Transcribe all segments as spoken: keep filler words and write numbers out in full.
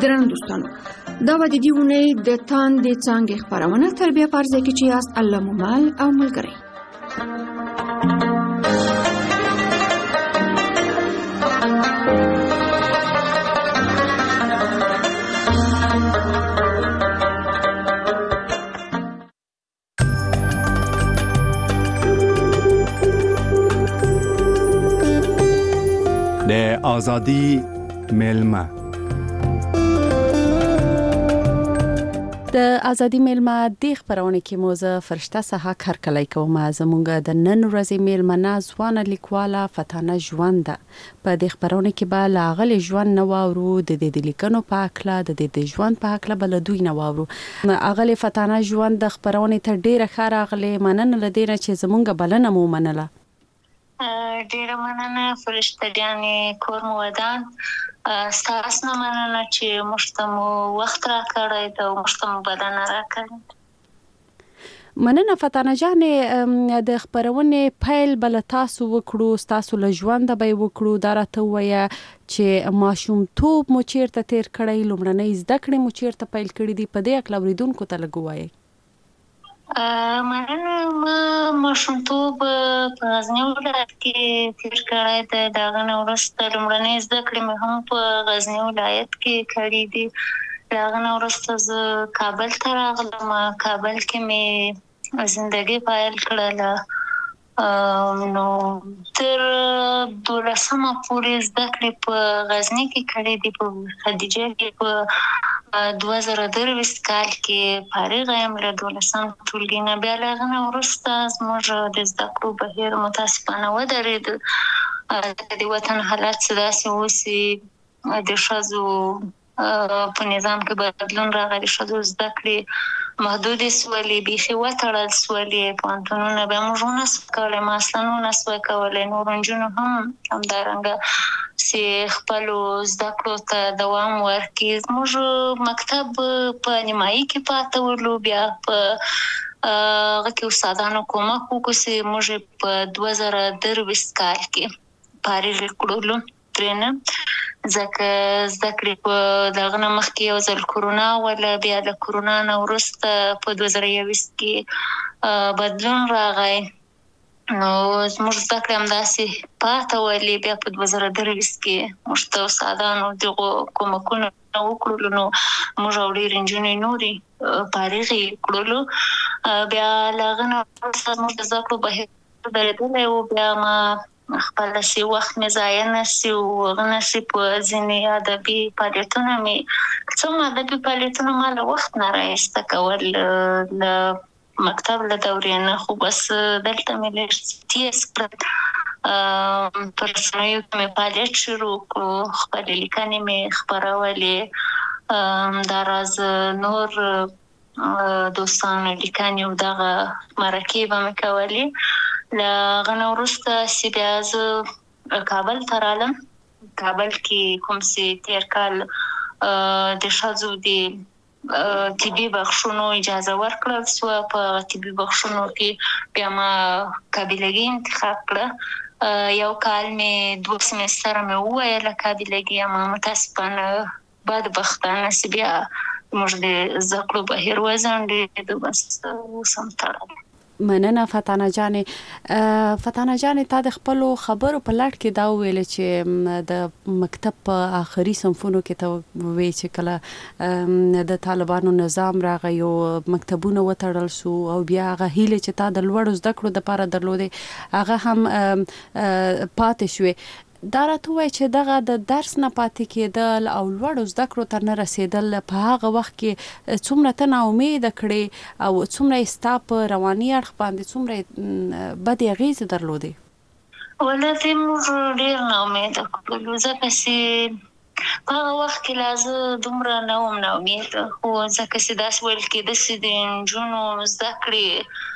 درنو دوستانو، دا به د دې اونۍ د تاندې څانګې خپرونه تربیه په ارزه کې چې یاست الله مو مل او ملګری. د آزادی میلمه د ازادي میلمه د خبرونه کې موزه فرشته سحا کارکلای کوم زمونږ د نن ورځې میلمه نازوانه لیکواله فتانه ژوند په د خبرونه کې به لاغلی ژوند نو ورو د دې لیکنو په اکلا د دې ژوند په اکلا بل دوی نو ورو اغلی فتانه ژوند د خبرونه ته ډیره خاره اغلی مننه لدینه چې زمونږ بلنه مو منله. ډیره مننه فرشته جانې کور مو ودان. ستاسو نه مننه چې موږ ته مو وخت راکړی او موږ ته مو بلنه راکړې. مننه فتانه جانې د خبرونه پیل بل تاسو وکړو تاسو له ژوند به وکړو دا راته وایي چې ماشوم توپ مو چیرته تیر کړی لومړنۍ زده کړې مو چیرته پیل کړې دي په دې اکلا وریدونکو ته لګوي. مننه ما ماشومتوب په غزني ولایت کې تیر کړی دی. د هغه نه وروسته لومړنۍ زده کړې مې هم په غزني ولایت کې کړې دي. د هغه نه وروسته زه کابل ته راغلم. کابل کې مې زندګي پیل کړله. نو تر دولسمه پورې زده کړې په غزني کې کړې دي. په خدیجه کې په دوه زره درویشت کال کې فارغ یم له دولسم ټولګي نه. بیا له هغه نه وروسته زموږ د زده کړو بهیر متاسفانه ودرېد. د وطن حالات څه داسې اوسي د ښځو په نظام کې بدلون راغلی. ښځو زده کړې محدودې سولې بیخي وتړل سولې. پوهنتونونه بیا موږ ونه سو کولی ما اصلا ونه سوی کولی. نورو نجونو هم همدارنګه چې خپلو زده کړو ته دوام ورکړي. زموږ مکتب په نیمایي کې پاته ولو. بیا په هغه کې استادانو کومک وکړو چې موږ په دوه زره درویشت کال کې فارغ کړلو ترېنه. ځکه زده کړې په دغه نه مخکې یو ځل کرونا وله. بیا د کرونا نه وروسته په دوه زره یوویشت کې بدلون راغی. نو زموږ زده کړې همداسې پاته ولې. بیا په دوه زره درویشت کې موږ ته استادانو دغو کومکونه وکړلو. نو موږ او ډېرې نجونې نورې فارغې کړلو. بیا له هغه نه وروسته زموږ د زده کړو بهیر درېدلی و. بیا ما خپل سي وخت مې ضایع نه سي او هغه نه سي په ځینې ادبي فعالیتونه مې څوم ادبي فعالیتونه ما له وخت نه رایسته کول له مکتب له دورې نه. خو بس دلته مې لږ تیز کړل. په رسنیو کې مې فعالیت شروع کړو. خپلې لیکنې مې خپرولې. همداراز نور دوستانو لیکنې او دغه مرکې به مې کولې. له هغه نه وروسته چې بیا زه کابل ته رالم. کابل کې کوم چې تېر کال د ښځو د طبي بخښونو اجازه ورکړل سوه. په طبي بخښونو کې بیا ما قابلګي انتخاب کړه. یو کال مې دوه سمستره مې وویله قابلګي یم. متاسفانه بدبختانه چې بیا موږ د زده کړو بهیر وځنډېد. بس اوس هم تړلی. مننه فتانه جانې. فتانه جانې تا د خپلو خبرو په لړ کې دا وویل چې د مکتب په آخري صنفونو کې ته ووی چې کله د طالبانو نظام راغی او مکتبونه وتړل سو او بیا هغه هیله چې تا د لوړو زده کړو دپاره درلودې هغه هم پاتې شوې. دا راته وایي چې دغه د درس نه پاتې کېدل او لوړو زده کړو ته نه رسېدل په هغه وخت کې څومره ته ناامیده کړې او څومره یې ستا په رواني اړخ باندې څومره بدې اغېزې درلودې؟ ولې موږ ډېر ناامیده کړلو ځکه چې په هغه وخت کې لا زه دومره نه وم ناامیده. خو ځکه چې داسې ویل کېده چې د نجونو زده کړې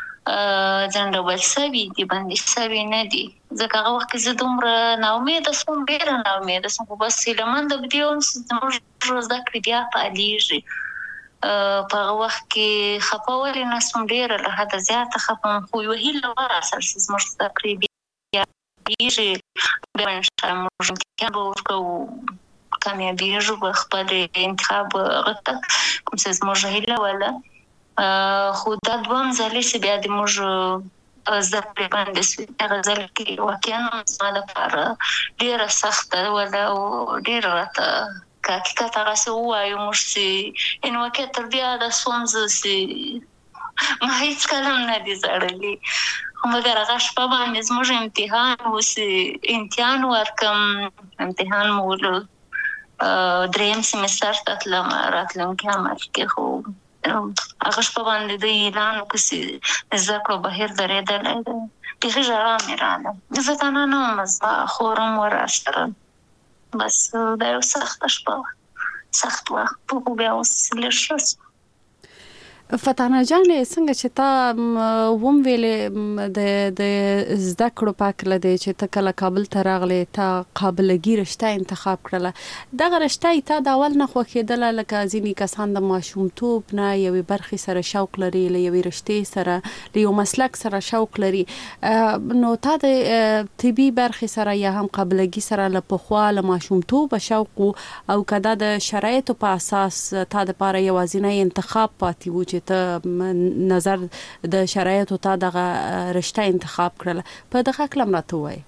ځنډول سوي دي بندي سوي نه دي. ځکه هغه وخت کې زه دومره ناامیده سوم ډېره ناامیده سوم. خو بس هیله منده په دې وم چې زموږ زده کړې بیا فعالېږي. په هغه وخت کې خفه ولې نه سوم ډېره له حده زیاته خفه وم. خو یوه هیله وراسل چې زموږ زده کړې بیا فعالېږي. بیا انشاءالله موږ امتحان به ورکوو کامیابیږو په خپل انتخاب غته کوم څه زموږ هیله ولا خو دا دوام ځلې چې بیا د موږ زده کړې باندې هغه ځل کې واقعا زما لپاره ډېره سخته ولا او ډېره راته که حقیقت هغه څه ووایو موږ چې ان واقع تر بیا د ستونزه چې ما هېڅکله هم نه دي زړلي مګر هغه شپه باندې زموږ امتحان و چې امتحان ورکړم امتحان مو دریم سمستر ته تلم راتلونکي عمل کې خو هغه شپه باندې د اعلان وکړ چې زده کړو بهر درېدلی دی بیخي ژړا مې راغله زه تنها نه وم زما خور هم ورسره بس دا یو سخته شپه وه سخت وخت خو بیا اوس لږ ښه شو فتانه جانې څنګه چې تا وم ویلې د د زده کړو په هکله دی چې ته کله کابل ته راغلې تا قابلګي رشته انتخاب کړله دغه رشته یې تا د اول نه خوښېدله لکه ځینې کسان د ماشومتوب نه یوې برخې سره شوق لري له یوې رشتې سره له یو مسلک سره شوق لري نو تا د طبي برخې سره یا هم قابلګي سره له پخوا له ماشومتوبه شوق او که دا د شرایطو په اساس تا دپاره یوازینی انتخاب پاتې و چې ته نظر د شرایطو تا دغه رشته انتخاب کړله په دغه کله هم راته ووایه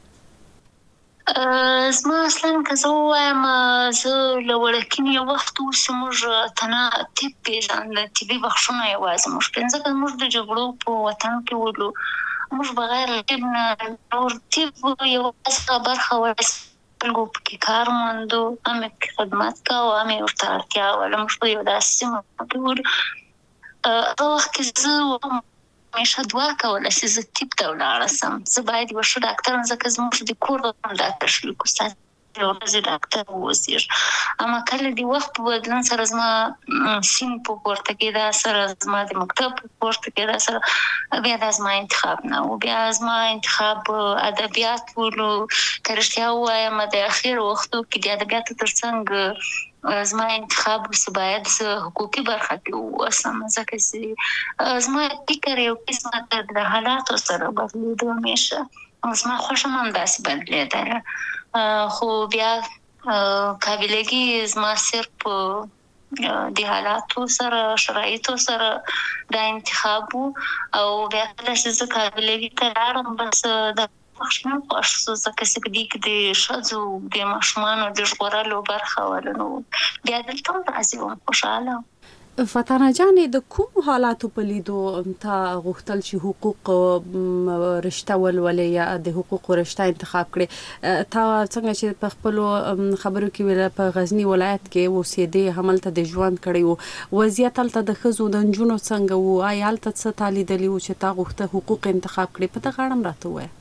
زما اصلا که زه ووایم زه له وړکینې یو وخت اوس موږ تنه طب پېژانده طبي بخښونه یوازې موږ پنځه کله موږ د جګړو په وطن کې ولو موږ بغیر طب نه نور طب یوازې برخه خلکو پکې کار موندو هم یې خدمت کوو هم یې ورته اړتیا وله موږ په یو داسې سیمه کې ولو هغه وخت کې زه همیشه دعا کوله چې زه طب ته ولاړه سم زه باید یوه ښه ډاکټر یم ځکه زموږ د کور هم ډاکټر شریک استاد یو ورځې ډاکټر واوسېږي اما کله د وخت په بدلون سره زما سین په پورته کېدا سره زما د مکتب په پورته کېدا سره بیا دا زما انتخاب نه و بیا زما انتخاب ادبیات ولو که رښتیا ووایم د اخرو وختو کې د ادبیاتو تر څنګ زما انتخاب چې باید حقوقي برخه کې واوسم ځکه چې زما فکر یو قسمه د حالاتو سره بدلېدو همیشه زما خوښه هم همداسې بدلېدله خو بیا قابلګي زما صرف د حالاتو سره شرایطو سره دا انتخاب او بیا کله چې زه قابلګي ته لاړم بس د خوښ نه خوښ شو ځکه چې په دې کې د ښځو د ماشومانو د ژغورلو برخه وله نو بیا دلته هم راځي وم خوشحاله فتانه جانې د کوم حالاتو په لیدو تا غوښتل چې حقوق رشته ولولې یا د حقوقو رشته انتخاب کړې تا څنګه چې په خپلو خبرو کې ویله په غزني ولایت کې اوسېدې هملته د ژوند کړی و وضعیت هلته د ښځو د نجونو څنګه و آیا هلته څه تا لیدلي و چې تا غوښته حقوق انتخاب کړې په دغه اړه هم راته ووایه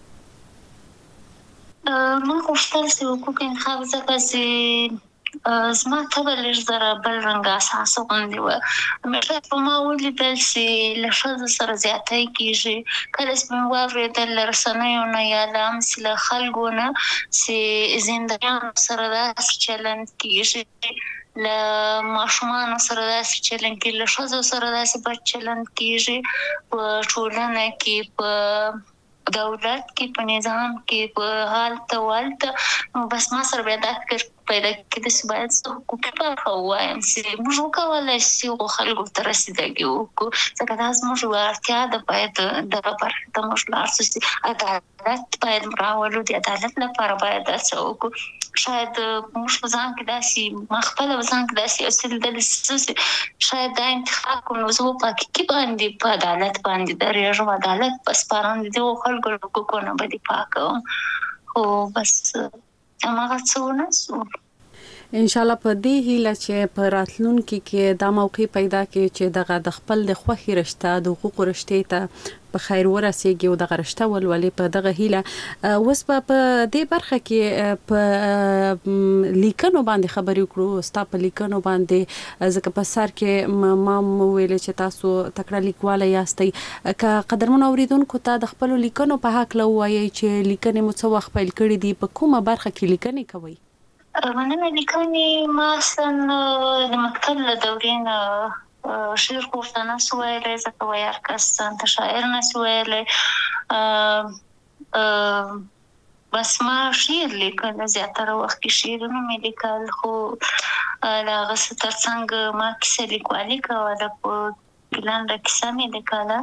ما غوښتل چې حقوق انتخاب ځکه چې زما طبع لږ زره بل رنګه اساسه غوندې وه همیشه په ما ولیدل چې له ښځو سره زیاتی کېږي کله چې مې واورېدل له رسنیو نه یا له همسې له خلکو نه چې زندانیانو سره داسې چلند کېږي له ماشومانو سره داسې چلند کېږي له ښځو سره داسې بد چلند کېږي په ټولنه کې په دولت کې په نظام کې په حالت والته نو بس ما سره بیا دا فکر پیدا کېده چې باید زه حقوقي برخه ووایم چې موږ وکولی شو هغو خلکو ته رسېدګي وکړو ځکه دا زموږ یوه اړتیا ده باید دغه برخې ته موږ لاړ شو چې عدالت باید راولو د عدالت لپاره باید داسې وکړو شاید موږ په ځان کې داسې ما خپله په ځان کې داسې یو څه لیدلي چې شاید دا انتخاب کړم نو زه به په حقیقي باندې په عدالت باندې درېږم عدالت به سپارم د دغو خلکو له حقوقو نه به دفاع کوم خو بس هماغه څه ونه شو انشاءالله په دې هیله چې په راتلونکي کې دا موقع پیدا کړي چې دغه د خپل د خوښې رشته د حقوقو رشتې ته په خیر ورسېږي او دغه رشته ولولې په دغه هیله اوس به په دې برخه کې په لیکنو باندې خبرې وکړو ستا په لیکنو باندې ځکه په سر کې ما ویلې چې تاسو تکړه لیکواله یاستئ که قدرمنو اورېدونکو ته د خپلو لیکنو په هکله ووایئ چې لیکنې مو څه وخت پیل کړي دي په کومه برخه کې لیکنې کوئ مننه لیکنې ما اصلا د مکتب له دورې نه شعر خو ورته نسو ویلی ځکه ویار کس ته شاعر نسو ویلی بس ما شعر لیکل زیاتره وخت کې شعرونه مې لیکل خو له هغه څه ترڅنګ ما کیسه لیکوالي کوله په ګلانده کیسه مې لیکله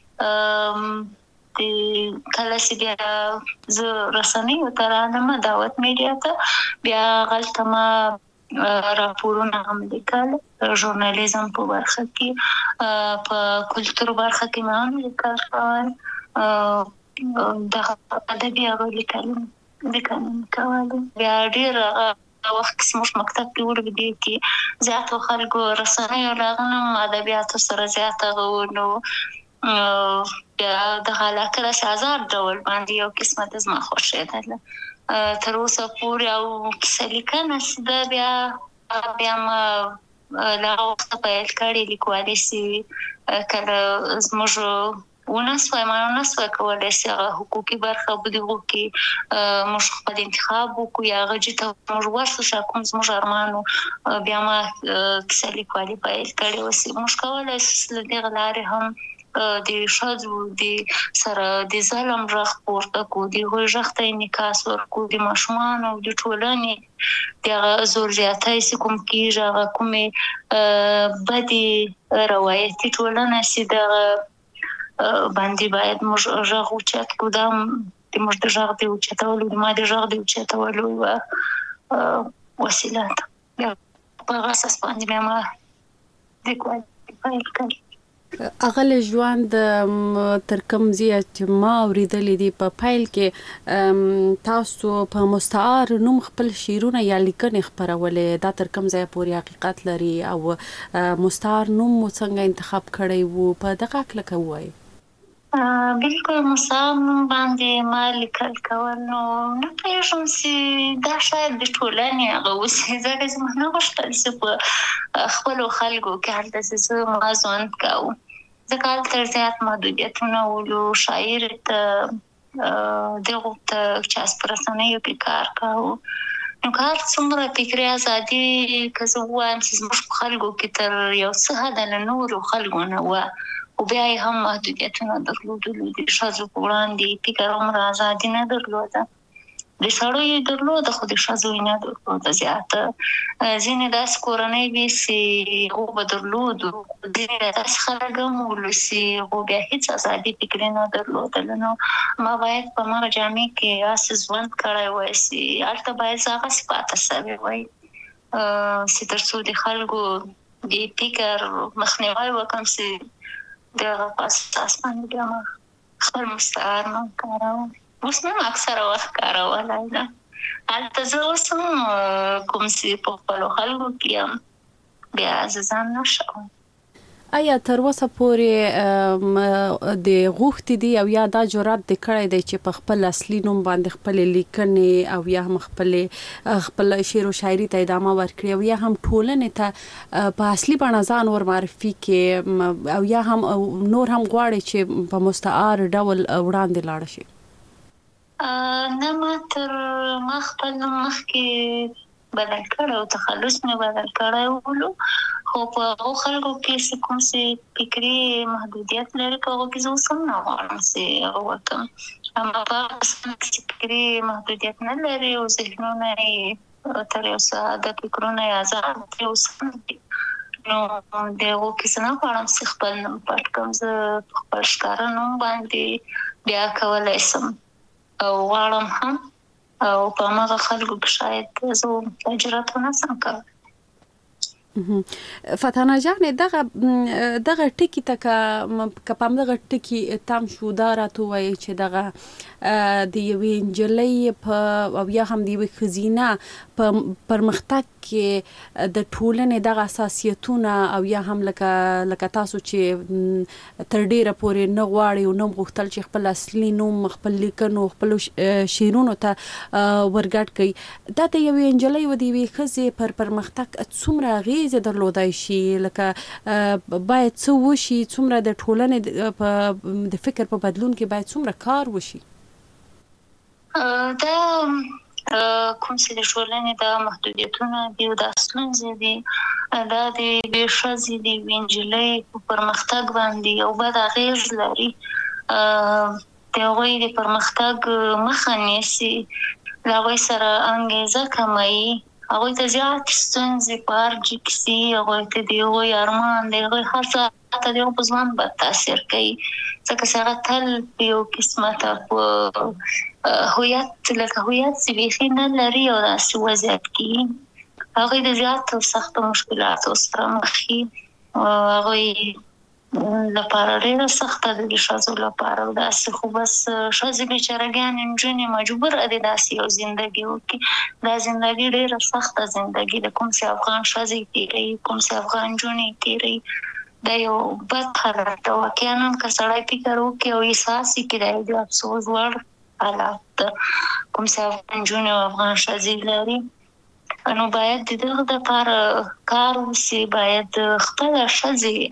د کله چې بیا زه رسنیو ته رانم دعوت میډیا ته بیا هلته ما راپورونه هم لیکل ژورنالیزم په برخه کې په کلتور برخه کې ما هم لیکل کول دغه ادبي هغه لیکل لیکل کول بیا ډېر وخت کې زموږ مکتب کې ورغلي کې زیاتو خلکو رسنیو راغلم ادبیاتو سره زیاته نو بیا دغه علاقه را آزاد ډول باندې یو قسمت زما خوښېدله تر اوسه پورې او کیسه لیکنه چې ده بیا بیا ما له هغه وخته پیل کړې لیکوالي چې کله زموږ ونه سوی ما ونه سوی کولی چې هغه حقوقي برخه په دغو کې موږ خپل انتخاب وکړو یا هغه جې ته موږ ورشو چې کوم زموږ ارمان و بیا ما کیسه لیکوالي پیل کړې وه چې موږ کولی شو له دغه لارې هم د ښځو د سره د ظلم غږ پورته کړو د هغوی غږ ته انعکاس ورکړو د ماشومانو او د ټولنې د هغه زور زیاتی چې کوم کېږي هغه کومې بدې روایتي ټولنه چې دغه باندې باید موږ غږ اوچت کړو دا د موږ د غږ د اوچتولو د ما د غږ د اوچتولو یوه وسیله ده په هغه اساس باندې بیا ما لیکوالي پیل کړې اغل ژوند تر کوم ځایه چې ما اورېدلې دي په پیل کې تاسو په مستعار نوم خپل شعرونه یا لیکنې خپرولې دا تر کوم ځایه پورې حقیقت لري او مستعار نوم مو څنګه انتخاب کړی وو په دغه کلکه ووایي بالکل مستعار نوم باندې ما لیکل کول نو نه پوهېږم چې دا شاید د ټولنې هغه اوسي ځکه چې ما نه غوښتل چې په خپلو خلکو کې هلته چې زه ما ژوند کوو ځکه هلته زیات محدودیتونه ولو شاعر ته دغو ته چې په رسنیو کې کار کوو نو که هر څومره فکري ازادي که زه ووایم چې زموږ په خلکو کې تر یو څه حده له نورو خلکو نه وه خو بیا یې هم محدودیتونه درلودلو د ښځو په وړاندې فکر عمره ازادي نه درلوده د سړو یې درلوده خو د ښځو یې نه درلوده زیاته ځینې داسې کورنۍ وې چې هغو به درلودو ځینې داسې خلک هم ولو چې هغو بیا هېڅ ازادي فکري نه درلودله نو ما باید په هماغه جامع کې هسې ژوند کړی وای چې هلته باید زه هغسې پاته سوې وای چې تر څو د خلکو د فکر مخنیوی وکړم چې دغه په اساس باندې بیا ما خپل مستعار نوم کاروم اوس نو اکثره وخت کارولی ده هلته زه اوس هم کوم چې په خپلو خلکو کې یم بیا زه ځان نه شوم آیا تر اوسه پورې د غوښتې دي او یا دا جرأت دې کړی دی چې په خپل اصلي نوم باندې خپلې لیکنې او یا هم خپلې خپل شعر و شاعري ته ادامه ورکړي او یا هم ټولنې ته په اصلي بڼه ځان ور معرفي کړي او یا هم نور هم غواړي چې په مستعار ډول وړاندې لاړه شي نه ما تر ما خپل نوم مخکې بدل کړی او تخلص مې بدل کړی ولو خو په هغو خلکو کې چې کوم چې فکري محدودیت لري په هغو کې زه اوس هم نه غواړم چې هغه وکړم اما په هغه کسانو کې چې فکري محدودیت نه لري او ذهنونه یې تر یو څه د فکرونه یې ازاد دي اوس هم دي نو د هغو کې زه نه غواړم چې خپل نوم پټ کړم زه په خپل ښکاره نوم باندې بیا کولی شم او غواړم هم او په هماغه خلکو کې شاید زه جرأت ونه شم کولی فتانه جانې دغه دغه ټکي ته که په همدغه ټکي تم شو دا راته ووایي چې دغه د یوې نجلۍ په او یا هم د یوې ښځینه په پرمختګ کې د ټولنې دغه اساسیتونه او یا هم لکه لکه تاسو چې تر ډیره پورې نه غواړئ او نه غوښتل چې خپل اصلي نوم خپل لیکنو خپلو شعرونو ته ورګډ کړئ دا د یوې نجلۍ و د یوې ښځې پر پرمختګ څومره اغېزې درلودای شي لکه باید څه وشي څومره د ټولنې د فکر په بدلون کې باید څومره کار وشي دا کوم چې د ټولنې دا محدودیتونه دي او دا ستونزې دي دا د یوې ښځې د یوې نجلۍ په پرمختګ باندې یو بد اغېز لري د د هغوی د پرمختګ مخه نیسي، له هغوی سره انګیزه کموي، هغوی ته زیات ستونزې په ارجې کسي، هغوی ته د هغوی ارمان د هغوی هڅه ته د هغوی په ژوند بد تاثیر کوي، ځکه چې هغه تل په یو قسمته په هویت لکه هویت چې بیخي نه لري او داسې وضعیت کې هغوی د زیاتو سختو مشکلاتو سره مخ وي. هغوی لپاره ډېره سخته ده د ښځو لپاره داسې، خو بس ښځې بېچارهګانې نجونې مجبوره دي داسې یو زندګي وکړي. دا زندګي ډېره سخته زندګي ده، کوم چې افغان ښځې تېروي، کوم چې افغان نجونې تېروي، دا یو بد حالت ده. واقعا هم که سړی فکر وکړي او احساس یې کړي دا یو د افسوس وړ حالت ده کوم چې افغان نجونې او افغان ښځې لري. نو باید د دغه دپاره کار وسي، باید خپله ښځې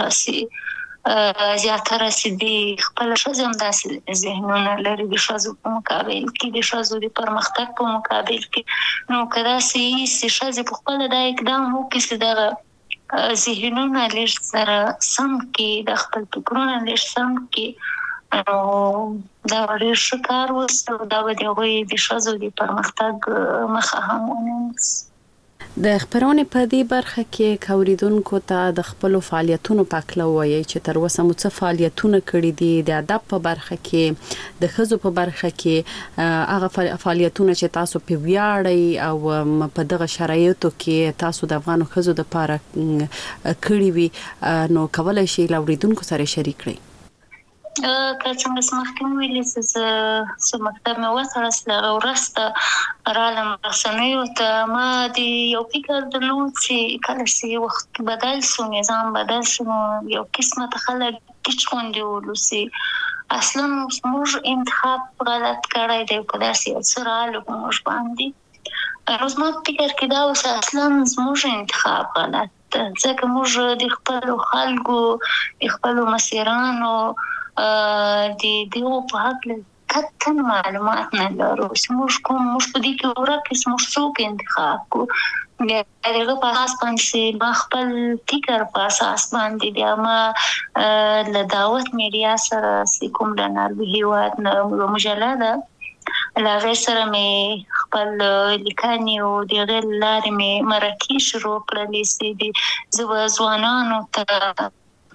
همدغسې زیاتره چې د خپله ښځې همداسې ذهنونه لري د ښځو په مقابل کې، د ښځو د پرمختګ په مقابل کې. نو که داسې وي چې ښځې په خپله دا اقدام وکړي چې دغه ذهنونه لږ سره سم کړي، د خپل فکرونه لږ سم کړي، نو دا به ډېر ښه کار وسي او دا به د هغوی د ښځو د پرمختګ مخه هم ونیسي. د خپرونې په دې برخه کې که اوریدونکو ته د خپلو فعالیتونو په هکله ووایئ چې تر اوسه مو څه فعالیتونه کړي دي د ادب په برخه کې، د ښځو په برخه کې، هغه فعالیتونه چې تاسو په ویاړئ او په دغه شرایطو کې تاسو د افغانو ښځو دپاره کړي وي، نو کولی شئ له اوریدونکو سره شریک کړئ. که څنګه چې مخکې مې ویلي چې زه چې مکتب مې وتړل له هغه وروسته رالم رسنیو ته، ما د یو فکر درلود چې کله چې وخت بدل شو، نظام بدل شو، نو یو قسمته خلک ټیچ غوندې ولوسي، اصلا موږ انتخاب غلط کړی دی، که داسې یو څه راغلو په موږ باندې. نو زما په فکر کې دا اوس اصلا زموږ انتخاب غلط ده، ځکه موږ د خپلو خلکو د خپلو مسیرانو د دغو په هکله قطعا معلومات نه لرو چې موږ کوم موږ په دې کې ورک چې موږ څوک انتخاب کړو. بیا د هغه په اساس باندې چې ما خپل فکر په اساس باندې بیا ما له دعوت میډیا سره چې کوم د ناروې هېواد نه یوه مجله ده له هغې سره مې خپل لیکنې او د هغې له لارې مې مرکې شروع کړلې چې د زه به ځوانانو ته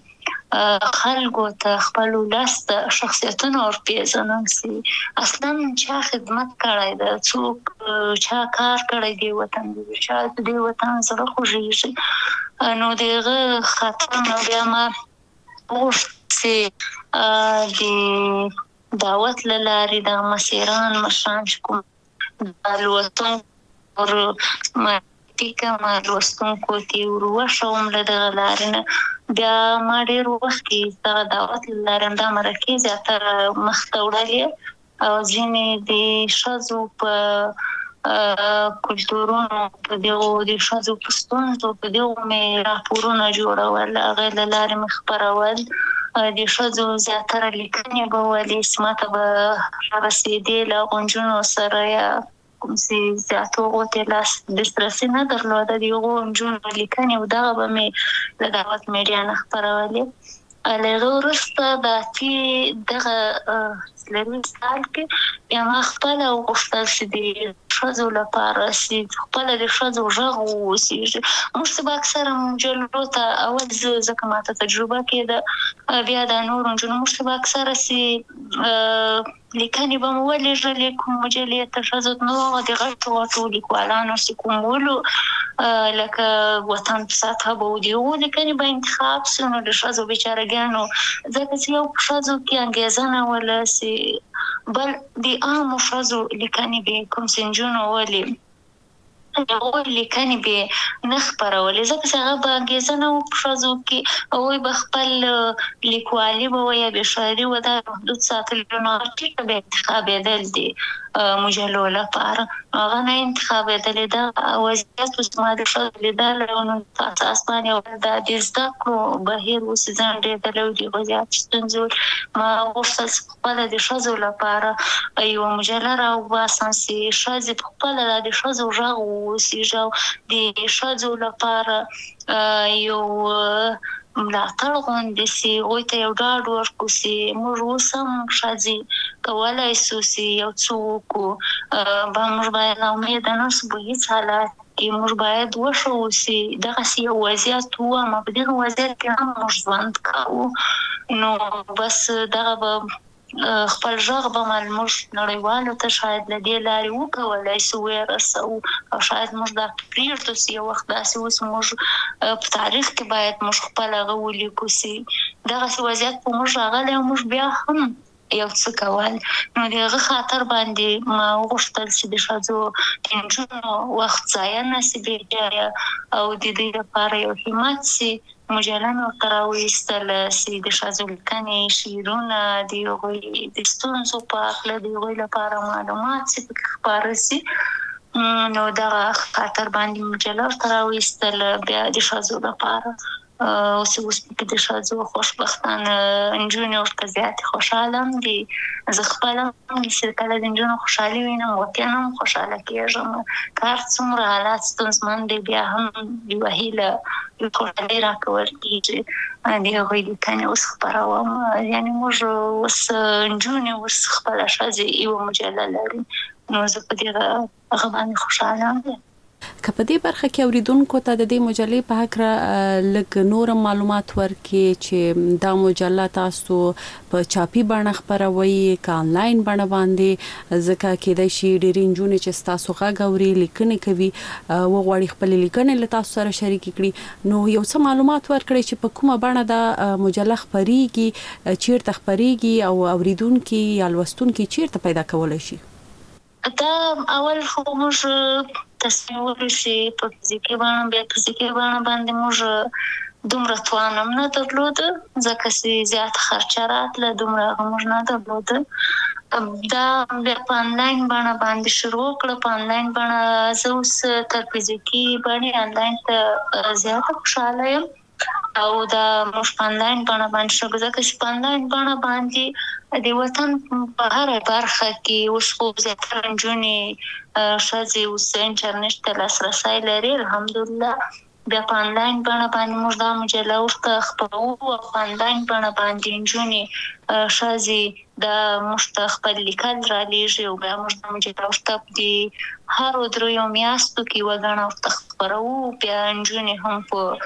خلکو ته خپل ولس ته شخصیتونه ورپېژنم چې اصلا چا خدمت کړی ده، څوک چا کار کړی دی وطن د چا د دې وطن زړه خوږېږي. نو د هغه خاطر نه بیا ما غوښت چې د دعوت له لارې دغه مسیران مشران چې کوم د لوستونکو ور فکر ما لوستونکو ته ور وښوم له دغه لارې نه، بیا ما ډېر وخت کې دغه دعوت له لارې همدا مرکې زیاتره مخته وړلې او ځینې د ښځو په کلتورونو په دغو د ښځو په ستونزو په دغو مې راپورونه جوړول، هغې له لارې مې خپرول، د ښځو زیاتره لیکنې به ولې چې ما ته به رسېدې له هغو نجونو سره یا کوم چې زیاتو هغو ته لاس دسترسي نه درلوده د هغو نجونو لیکنې او دغه به مې له دعوت میډیا نه خپرولې. له هغه وروسته د اتې دغه څلرویشت کال کې بیا ما خپله وغوښتل چې د ښځو لپاره چې خپله د ښځو غږ واوسېږي. موږ چې به اکثره مجلو ته اول زه ځکه ما ته تجربه کېده، بیا دا نورو نجونو موږ چې به اکثره چې لیکنې به مو ولېږلې کوم مجلې ته ښځو ته، نو هغه د غټو غټو لیکوالانو چې کوم ولو لکه وطن په سطحه به و د هغو لیکنې به انتخاب سو، نو د ښځو بېچارهګانو ځکه چې یو په ښځو کې انګېزه نه وله چې بل د عامو ښځو لیکنې به کوم چې نجونو ولې هغوی لیکنې به نه خپرولې، ځکه چې هغه به انګېزه نه وه په ښځو کې، هغوی به خپل لیکوالي به وه یا بې شاعري وه دا محدود ساتلې، نو هغه ټیټه به انتخابېدل دي مجلو لپاره، نو هغه نه انتخابېدلې. دا وضعیت اوس ما د ښځو لیدلی او نو په اساس باندې دا د زده کړو بهیر اوس ځنډېدلی او د هغو زیات ستونزې ما غوښتل چې خپله د ښځو لپاره یوه مجله راوباسم چې ښځې په خپله دا د ښځو غږ واوسېږي او د ښځو لپاره یو ملاتړ غونډې سي هغوی ته یو ډاډ ورکړو چې موږ اوس هم ښځې کولی سو چې یو څه وکړو به موږ باید ناامیده نه سو په هېڅ حالت کې موږ باید وښیو چې دغسې یو وضعیت و اما په دغه وضعیت کې هم موږ ژوند کوو نو بس دغه به خپل غږ به موږ نړیوالو ته شاید له دې لارې وکولی سو ورسوو او شاید موږ دا پرېږدو چې یو وخت داسې اوس موږ په تاریخ کې باید موږ خپل هغه ولیکو چې دغسې وضعیت په موږ راغلی او موږ بیا هم یو څه کول نو د هغه خاطر باندې ما وغوښتل چې د ښځو د نجونو وخت ضایع نه سي بېځایه او د دوی لپاره یو همت سي مجله مې ورته راوایستله چې د ښځو لیکنې شعرونه د هغوی د ستونزو په هکله د هغوی لپاره معلومات چې پکې خپاره سي نو دغه خاطر باندې مجله ورته راوایستله بیا د ښځو لپاره اوس اوس پکې د ښځو خوشبختانه نجونې ورته زیاتې خوشحاله هم دي زه خپله هم چې کله د نجونو خوشحالي وینم واقعا هم خوشحاله کېږم که هر څومره حالات ستونزمن دی بیا هم یوه هیله یو خوشحالي راکول کېږي د هغوی لیکنې اوس خپروم یعنې موږ اوس نجونې اوس خپله ښځې یوه مجله لري نو زه په دغه هغه باندې خوشحاله یم که په دې برخه کې اوریدونکو ته د دې مجلې په هکله لږ نور معلومات ورکړي چې دا مجله تاسو په چاپي بڼه خپروي که آنلاین بڼه باندې ځکه کېدای شي ډېرې نجونې چې ستاسو غږ اوري لیکنې کوي وغواړي خپلې لیکنې له تاسو سره شریکې کړي نو یو څه معلومات ورکړئ چې په کومه بڼه دا مجله خپریږي چیرته خپریږي او اوریدونکي یا لوستونکي چیرته پیدا کولی شي دا اول خو موږ تصمیم ونیو چې په فزیکي بڼه بیا فزیکي بڼه باندې موږ دومره توان هم نه درلوده ځکه چې زیات خرچه راتله دومره هغه موږ نه درلوده دا بیا په آنلاین بڼه باندې شروع کړه په آنلاین بڼه زه اوس تر فزیکي بڼې آنلاین ته زیاته خوشحاله یم او دا موږ په آنلاین بڼه باندې شروع ځکه چې په آنلاین بڼه باندې د وطن په هره برخه کې اوس خو زیاتره نجونې ښځې اوس انټرنیټ ته لاسرسی لري الحمدلله بیا په آنلاین بڼه باندې موږ دا مجله ورته خپروو او په آنلاین بڼه باندې نجونې ښځې دا موږ ته خپل لیکل رالېږي او بیا موږ دا مجله ورته د هرو دریو میاشتو کې یوه ګڼه ورته خپروو بیا نجونې هم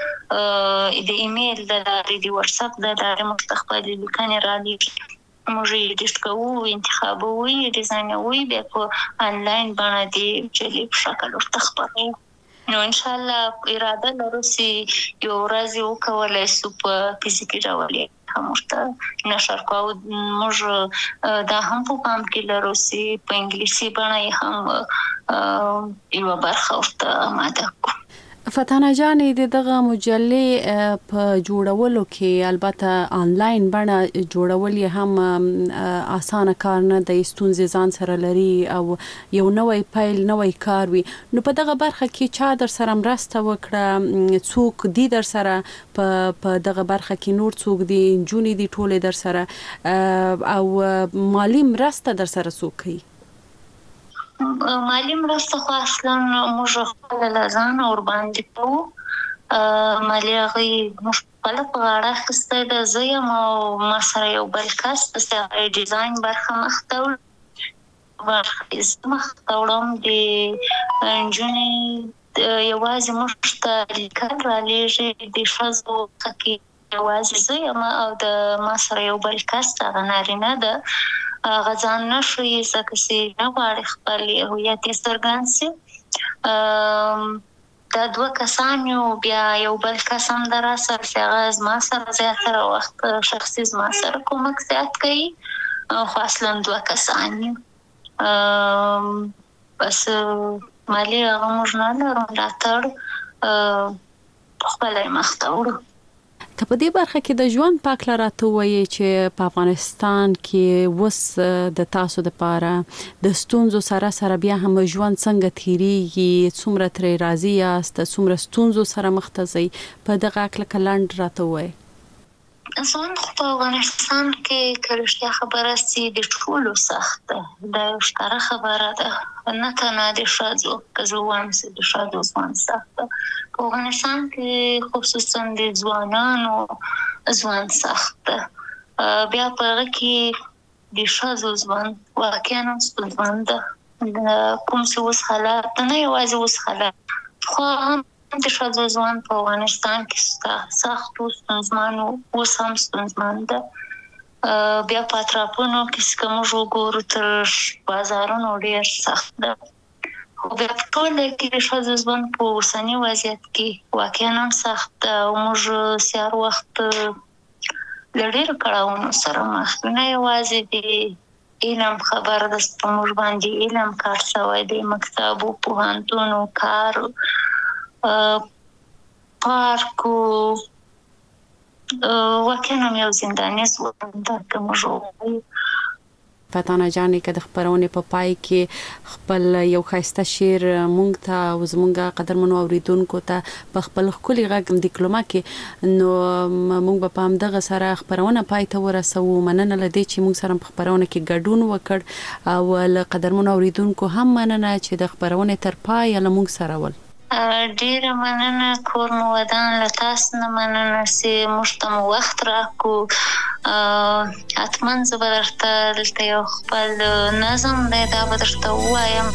په د ایمیل د لارې د وټساپ د لارې موږ ته خپلې لیکنې رالېږي موږ یې ایډیټ کوو انتخابوو یې ډیزاینوو بیا په آنلاین بڼه د مجلې په شکل ورته خپروو نو انشاءالله اراده لرو چې یو ورځ وکولی سو په فزیکي ډول یې هم ورته نشر کوو موږ دا هم په پام کې لرو چې په انګلیسي بڼه یې هم یوه برخه ورته آماده کړو فتانه جانې د دغه مجلې په جوړولو کې البته آنلاین بڼه جوړول یې هم اسانه کار نه دی ستونزې ځان سره لري او یو نوی پیل نوی کار وي نو په دغه برخه کې چا در سره مرسته وکړه څوک دي در سره په دغه برخه کې نور څوک دي نجونې دي ټولې در سره او مالی مرسته در سره څوک کوي مالی مرسته خو اصلا موږ خپله له ځانه ورباندې کوو مالي هغوی موږ خپله په غاړه اخیستی ده زه یم او ما سره یو بل کس داسې هغه ډیزاین برخه مخته وړم زه مخته وړم د نجونې یوازې موږ ته لیکل رالېږي د ښځو کې یوازې زه یم او د ما سره یو بل کس هغه نارینه ده هغه ځان نه ښیي ځکه چې نه غواړي خپل هویت یې څرګند سي دا دوه کسان یو بیا یو بل کس هم ده راسره چې هغه زما سره زیاتره وخت شخصي زما سره کومک زیات کوي خو اصلا دوه کسان یو بس مالي هغه موږ نه لرو ملاتړ پخپله یې مخته وړو که په دې برخه کې د ژوند په هکله راته ووایې چې په افغانستان کې اوس د تاسو دپاره د ستونزو سره سره بیا هم ژوند څنګه تېرېږي څومره ترې راضي یاست څومره ستونزو سره مخ ته ځئ په دغه هکله که لنډ راته ووایې ځوان خو په افغانستان کې که رښتیا خبره سي د ټولو سخت ده. دا یو ښکاره خبره ده، نه تنها د ښځو، که زه ووایم چې د ښځو ژوند سخت ده، په افغانستان کې خصوصا د ځوانانو ژوند سخت ده. بیا په هغه کې د ښځو ژوند واقعا هم ستونزمن ده. کوم چې اوس حالات نه یوازې اوس حالات، خو هم د ښځو ژوند په افغانستان کې سخت و، ستونزمن و، اوس هم ستونزمن ده. بیا په اطرافونو کې که موږ وګورو تر بازارونو ډېر سخت ده. خو بیا په ټوله کې د ښځو ژوند په اوسني وضعیت کې واقعا هم سخت ده او موږ سهار وخت له ډېرو کړاوونو سره مخ یو. نه یوازې د علم خبر ده، په موږ باندې علم کار شوی دی، مکتب و پوهنتون و کار پارک و واقعا هم یو زنداني ژوند ده که موږ ووایو. فتانه جانې که د خپرونې په پای کې خپل یو ښایسته شعر مونږ ته او زمونږ قدرمنو اوریدونکو ته په خپل ښکلي غږ دیکلوما کې، نو مونږ به په همدغه سره خپرونه پای ته ورسوو. مننه له دې چې مونږ سره په خپرونه کې ګډون وکړ او له قدرمنو اوریدونکو هم مننه چې د خپرونې تر پایه له مونږ سره ول. ډیره مننه کور مو ودان، له تاسو نه مننه چې موږ ته مو وخت راکړو. حتما زه به درته دلته یو خپل نظم دی، دا به درته ووایم.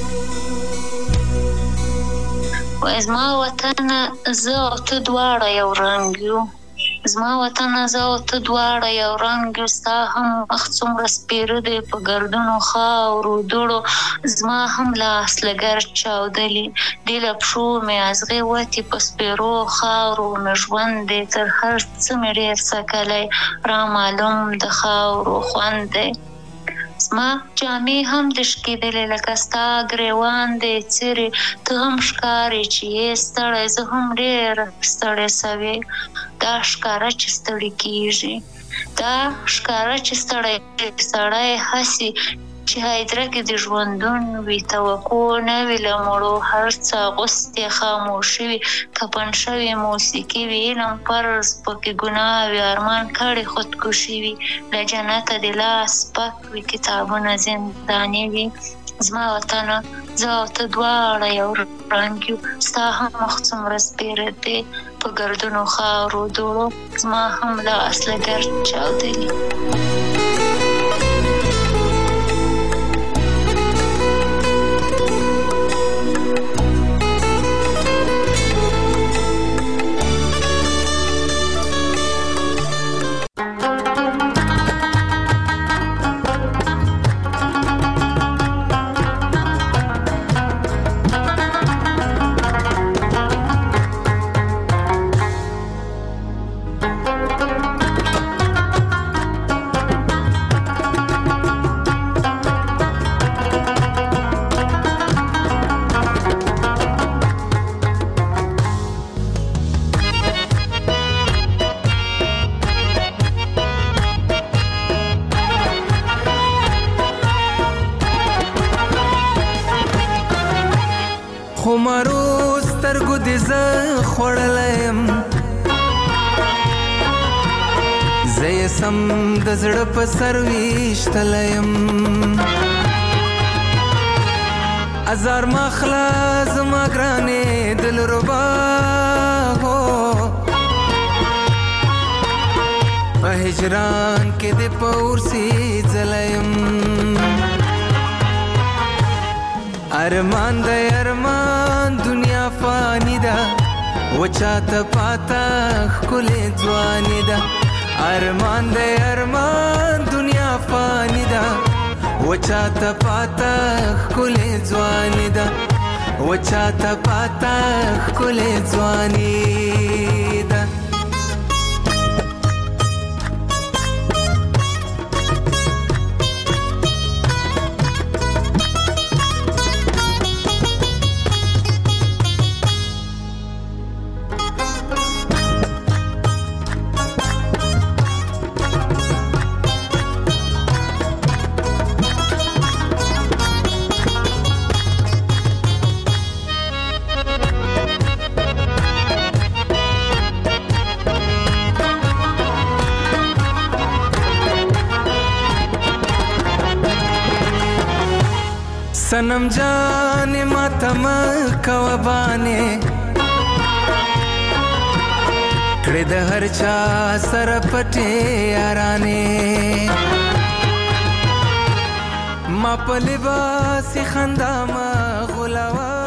وایي زما وطنه زه او ته دواړه یو رنګ یو، زما وطنه زه او ته دواړه یو رنګ یو، ستا هم مخ څومره سپېره دی په ګردونو خاورو دوړو، زما هم لاس له ګرد چاودلي دي، له پښو مې ازغې وتې په سپېرو خاورو، مې ژوند دی تر هر څه مې ډېر څکلی، را معلوم د خاورو خوند دی. زما جامې هم د شکېدلې لکه ستا ګریوان دی څیرې، ته هم ښکارې چې یې ستړی، زه هم ډېره ستړې سوې. دا ښکاره چې ستړی کېږي، دا ښکاره چې ستړی سړی هسې چې هایدره کې د ژوندون وي، توقع نه وي له مړو، هر څه اغوستې خاموشي وي، کفن شوې موسیقي وي، علم فرض پکې ګناه وي، ارمان کړې خودکشي وي، له جنته د لاس پک وي، کتابونه زنداني وي. زما وطنه زه او ته دواړه یو رنګ یو، ستا هم مخ څومره سپېره دی په ګردونو خاورو دوړو، زما هم لاس له ګرد چاودلي. د زړه په سر ویشتلیم، ازار مخلا زما ګرانې دلربا هو، په هجران کې د پورسي ځلیم، ارمان د ارمان دنیا فانی ده، وچاته پاته ښکلې ځواني ده، ارمان د ارمان دنیا فانی ده، وچاته پاته ښکلې ځواني ده، وچاته پاته ښکلې ځواني ده. صنم جان ما تم کوبانه کړه د هر چا سر پټه یارانه ما په لباس خندا ما غلاوه